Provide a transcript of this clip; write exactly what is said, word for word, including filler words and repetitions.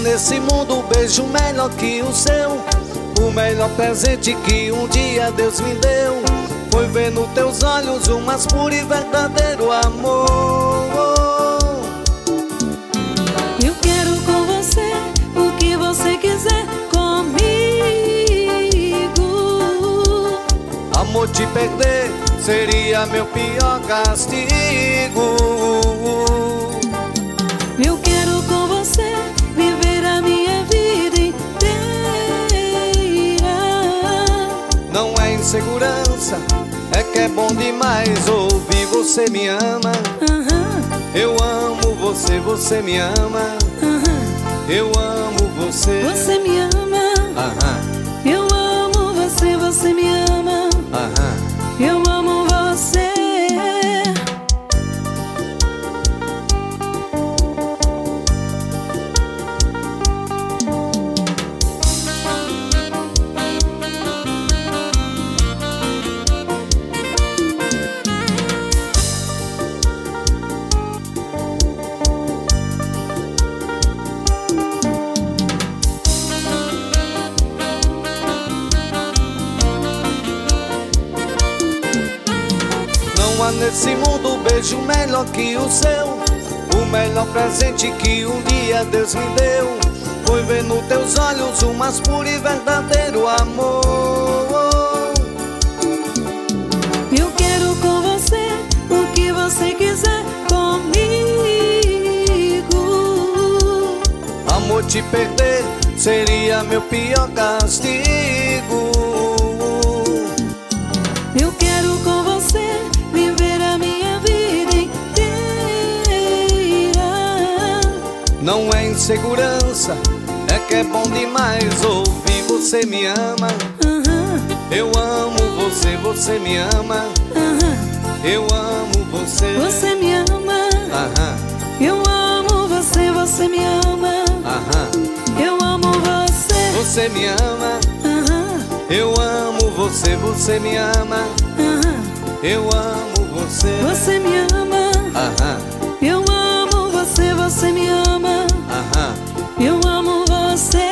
nesse mundo um beijo melhor que o seu. O melhor presente que um dia Deus me deu foi ver nos teus olhos um mais puro e verdadeiro amor. Eu quero com você o que você quiser comigo. Amor, te perder seria meu pior castigo. Eu quero com você viver a minha vida inteira. Não é insegurança, é que é bom demais ouvir você me ama. Uhum. Eu amo você, você me ama. Uhum. Eu amo você. Você me ama. Aham. Eu amo você, você me ama. Aham. Eu amo você. Não há nesse mundo um beijo melhor que o seu. O melhor presente que um dia Deus me deu foi ver nos teus olhos o mais puro e verdadeiro amor. Eu quero com você o que você quiser comigo. Amor, te perder seria meu pior castigo. Eu quero com você viver a minha vida inteira. Não é insegurança, é que é bom demais ouvir você me ama. Uhum. Eu amo você, você me ama. Uhum. Eu amo você. Você me ama. Aham. Eu amo você, você me ama. Aham. Eu amo você. Você me ama. Uhum. Eu amo você, você me ama. Uhum. Eu amo você. Você me ama. Aham. Eu amo você, você me ama. Aham. Eu amo você.